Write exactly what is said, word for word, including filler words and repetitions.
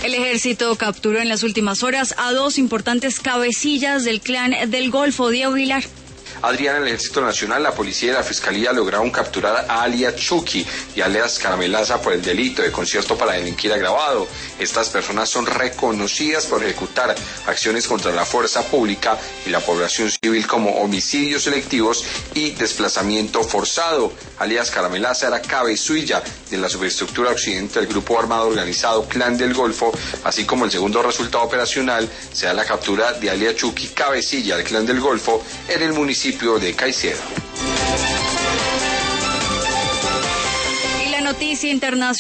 El ejército capturó en las últimas horas a dos importantes cabecillas del clan del Golfo. Diego Aguilar. Adrián, el Ejército Nacional, la Policía y la Fiscalía lograron capturar a alias Chucky y alias Caramelaza por el delito de concierto para delinquir agravado. Estas personas son reconocidas por ejecutar acciones contra la fuerza pública y la población civil como homicidios selectivos y desplazamiento forzado. Alias Caramelaza era cabezulla de la subestructura occidente del grupo armado organizado Clan del Golfo, así como el segundo resultado operacional se da la captura de alias Chucky, cabecilla del Clan del Golfo, en el municipio de Caicedo. Y la noticia internacional.